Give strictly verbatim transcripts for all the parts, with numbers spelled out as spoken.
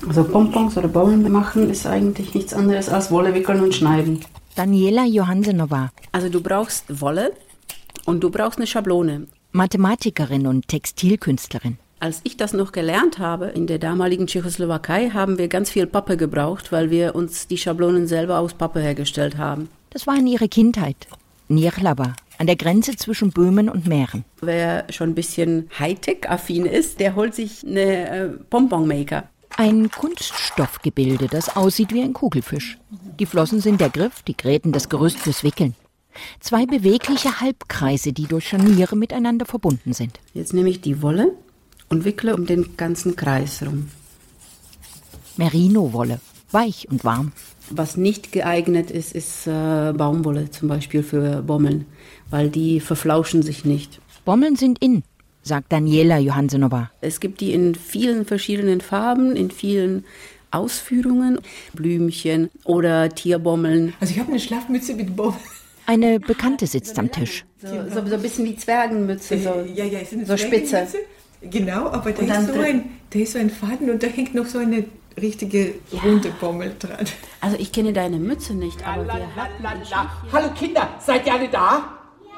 Also Pompons oder Bommeln machen ist eigentlich nichts anderes als Wolle wickeln und schneiden. Daniela Johansenova. Also du brauchst Wolle und du brauchst eine Schablone. Mathematikerin und Textilkünstlerin. Als ich das noch gelernt habe, in der damaligen Tschechoslowakei, haben wir ganz viel Pappe gebraucht, weil wir uns die Schablonen selber aus Pappe hergestellt haben. Das war in ihrer Kindheit. Nirlava, an der Grenze zwischen Böhmen und Mähren. Wer schon ein bisschen Hightech-affin ist, der holt sich eine äh, Bonbonmaker. Ein Kunststoffgebilde, das aussieht wie ein Kugelfisch. Die Flossen sind der Griff, die Gräten das Gerüst fürs Wickeln. Zwei bewegliche Halbkreise, die durch Scharniere miteinander verbunden sind. Jetzt nehme ich die Wolle und wickle um den ganzen Kreis rum. Merino-Wolle, weich und warm. Was nicht geeignet ist, ist äh, Baumwolle zum Beispiel für Bommeln, weil die verflauschen sich nicht. Bommeln sind in, sagt Daniela Johansenova. Es gibt die in vielen verschiedenen Farben, in vielen Ausführungen. Blümchen oder Tierbommeln. Also ich habe eine Schlafmütze mit Bommeln. Eine Bekannte sitzt am Tisch. So, so, so ein bisschen wie Zwergenmütze, so, ja, ja, ist eine so spitze. Genau, aber da ist, so ein, da ist so ein Faden und da hängt noch so eine richtige runde Bommel dran. Also ich kenne deine Mütze nicht, aber wir hatten... Hallo Kinder, seid ihr alle da?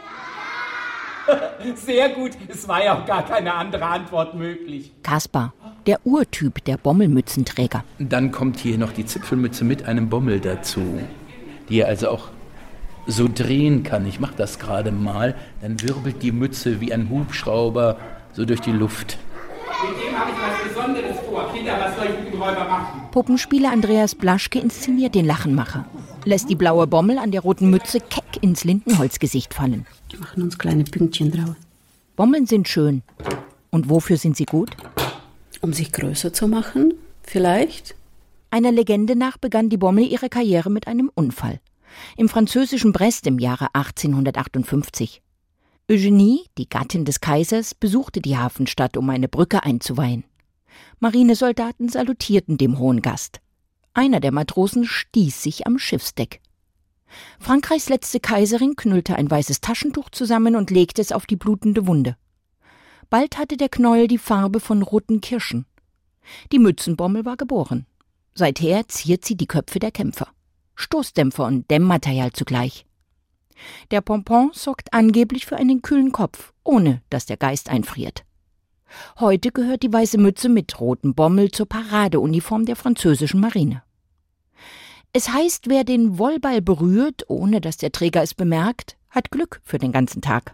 Ja! Sehr gut, es war ja auch gar keine andere Antwort möglich. Kaspar, der Urtyp der Bommelmützenträger. Dann kommt hier noch die Zipfelmütze mit einem Bommel dazu, die er also auch so drehen kann. Ich mache das gerade mal. Dann wirbelt die Mütze wie ein Hubschrauber so durch die Luft. Mit dem habe ich was Besonderes vor. Kinder, was soll ich mit dem Räuber machen? Puppenspieler Andreas Blaschke inszeniert den Lachenmacher. Lässt die blaue Bommel an der roten Mütze keck ins Lindenholzgesicht fallen. Wir machen uns kleine Pünktchen drauf. Bommeln sind schön. Und wofür sind sie gut? Um sich größer zu machen, vielleicht. Einer Legende nach begann die Bommel ihre Karriere mit einem Unfall. Im französischen Brest im Jahre achtzehnhundertachtundfünfzig. Eugenie, die Gattin des Kaisers, besuchte die Hafenstadt, um eine Brücke einzuweihen. Marinesoldaten salutierten dem hohen Gast. Einer der Matrosen stieß sich am Schiffsdeck. Frankreichs letzte Kaiserin knüllte ein weißes Taschentuch zusammen und legte es auf die blutende Wunde. Bald hatte der Knäuel die Farbe von roten Kirschen. Die Mützenbommel war geboren. Seither ziert sie die Köpfe der Kämpfer. Stoßdämpfer und Dämmmaterial zugleich. Der Pompon sorgt angeblich für einen kühlen Kopf, ohne dass der Geist einfriert. Heute gehört die weiße Mütze mit rotem Bommel zur Paradeuniform der französischen Marine. Es heißt, wer den Wollball berührt, ohne dass der Träger es bemerkt, hat Glück für den ganzen Tag.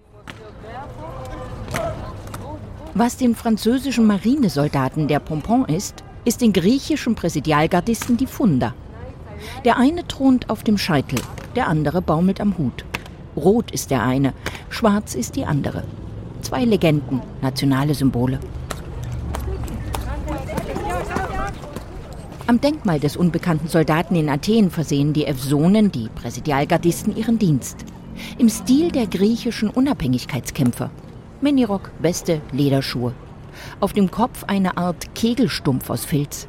Was den französischen Marinesoldaten der Pompon ist, ist den griechischen Präsidialgardisten die Funda. Der eine thront auf dem Scheitel, der andere baumelt am Hut. Rot ist der eine, schwarz ist die andere. Zwei Legenden, nationale Symbole. Am Denkmal des unbekannten Soldaten in Athen versehen die Evsonen, die Präsidialgardisten, ihren Dienst. Im Stil der griechischen Unabhängigkeitskämpfer. Minirock, Weste, Lederschuhe. Auf dem Kopf eine Art Kegelstumpf aus Filz.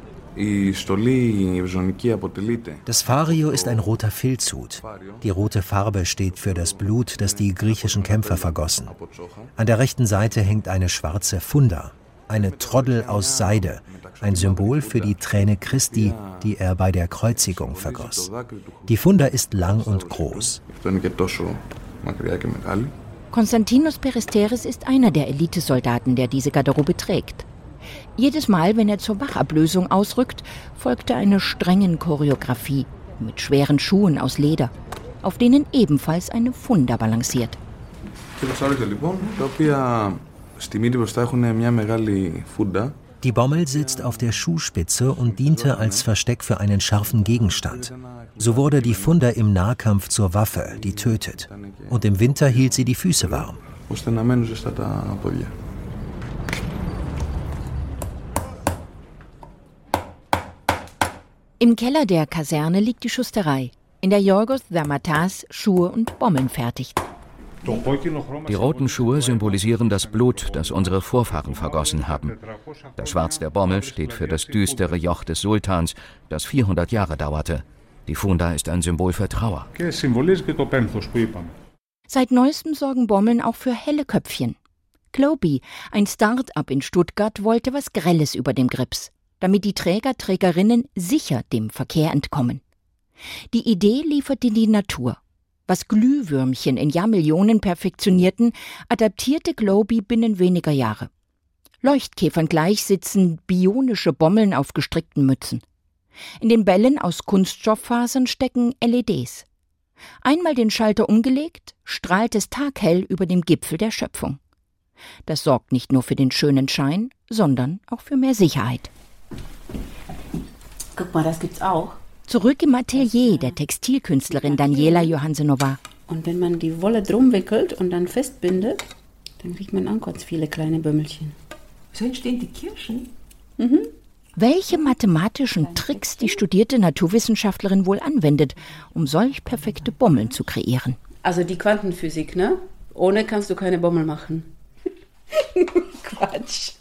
Das Fario ist ein roter Filzhut. Die rote Farbe steht für das Blut, das die griechischen Kämpfer vergossen. An der rechten Seite hängt eine schwarze Funda, eine Troddel aus Seide, ein Symbol für die Träne Christi, die er bei der Kreuzigung vergoss. Die Funda ist lang und groß. Konstantinos Peristeris ist einer der Elitesoldaten, der diese Garderobe trägt. Jedes Mal, wenn er zur Wachablösung ausrückt, folgte eine strengen Choreografie mit schweren Schuhen aus Leder, auf denen ebenfalls eine Funda balanciert. Die Bommel sitzt auf der Schuhspitze und diente als Versteck für einen scharfen Gegenstand. So wurde die Funda im Nahkampf zur Waffe, die tötet. Und im Winter hielt sie die Füße warm. Im Keller der Kaserne liegt die Schusterei, in der Yorgos Damatas Schuhe und Bommeln fertigt. Die roten Schuhe symbolisieren das Blut, das unsere Vorfahren vergossen haben. Das Schwarz der Bommel steht für das düstere Joch des Sultans, das vierhundert Jahre dauerte. Die Funda ist ein Symbol für Trauer. Seit neuestem sorgen Bommeln auch für helle Köpfchen. Globy, ein Start-up in Stuttgart, wollte was Grelles über dem Grips. damit die Träger, Trägerinnen sicher dem Verkehr entkommen. Die Idee lieferte die Natur. Was Glühwürmchen in Jahrmillionen perfektionierten, adaptierte Globy binnen weniger Jahre. Leuchtkäfern gleich sitzen bionische Bommeln auf gestrickten Mützen. In den Bällen aus Kunststofffasern stecken L E Ds. Einmal den Schalter umgelegt, strahlt es taghell über dem Gipfel der Schöpfung. Das sorgt nicht nur für den schönen Schein, sondern auch für mehr Sicherheit. Guck mal, das gibt's auch. Zurück im Atelier der Textilkünstlerin Daniela Johansenova. Und wenn man die Wolle drum wickelt und dann festbindet, dann kriegt man auch ganz viele kleine Bömmelchen. So entstehen die Kirschen? Mhm. Welche mathematischen Tricks die studierte Naturwissenschaftlerin wohl anwendet, um solch perfekte Bommeln zu kreieren. Also die Quantenphysik, ne? Ohne kannst du keine Bommel machen. Quatsch.